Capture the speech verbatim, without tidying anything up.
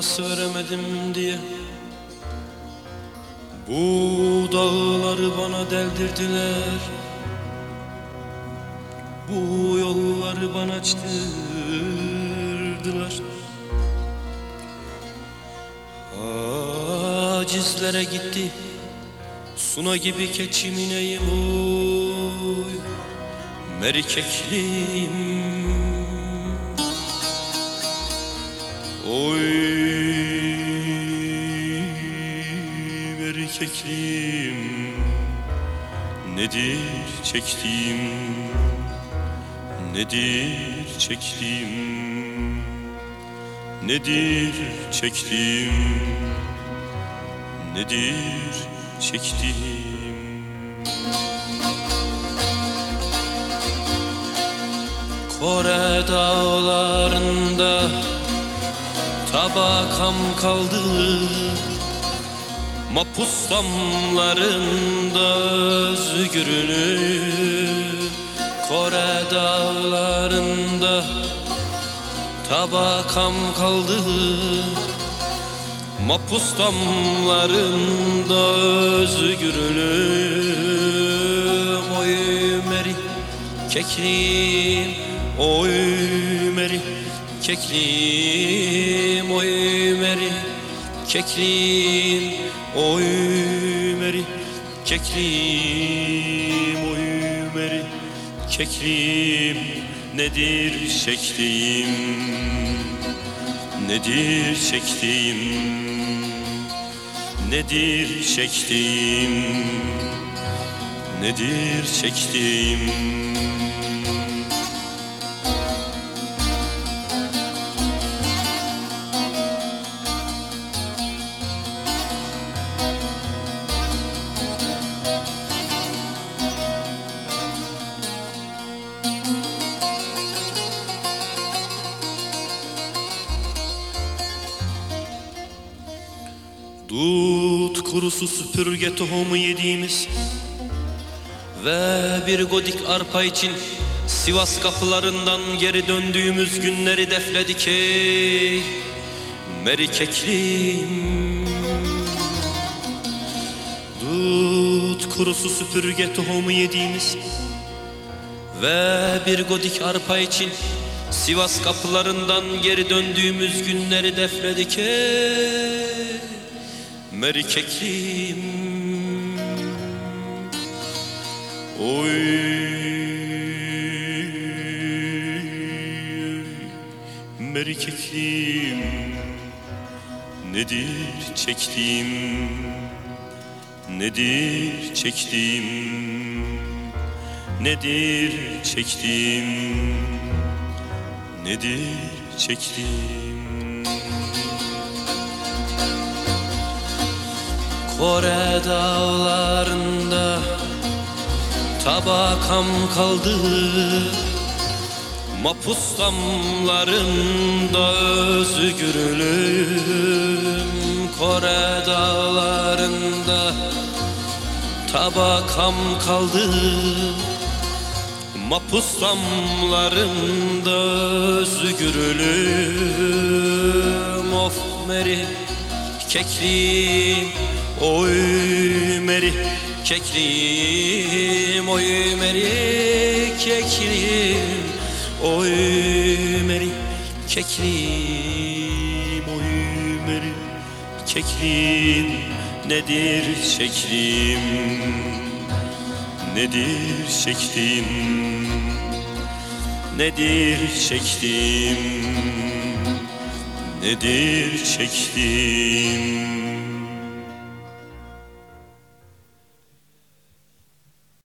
arası veremedim diye bu dağları bana deldirdiler, bu yolları bana açtırdılar. Acizlere gitti Suna gibi keçim ineyim oy, merkeklim oy, merkeklim. Nedir çektiğim, nedir çektiğim, nedir çektiğim, nedir çektiğim. Kore dağlarında tabakam kaldı, mapus damlarında özgürlüğü. Kore dağlarında tabakam kaldı, mapus damlarında özgürlüğüm. Oy meri keklim, oy meri keklim, oy meri keklim, oy meri keklim, oy meri keklim. Nedir çektiğim, nedir çektiğim, nedir çektiğim, nedir çektiğim. Dut kurusu süpürge tohumu yediğimiz ve bir godik arpa için Sivas kapılarından geri döndüğümüz günleri defledik ey merkeklim. Dut kurusu süpürge tohumu yediğimiz ve bir godik arpa için Sivas kapılarından geri döndüğümüz günleri defledik ey merkeklim. Oy merkeklim. Nedir çektiğim, nedir çektiğim, nedir çektiğim, nedir çektiğim. Kore dağlarında tabakam kaldı, mapus damlarında özgürlüğüm. Kore dağlarında tabakam kaldı, mapus damlarında özgürlüğüm. Of meri keklim, oy meri keklim, oy meri keklim, oy meri keklim, oy meri keklim. Nedir çektiğim, nedir çektiğim, nedir çektiğim, nedir çektiğim.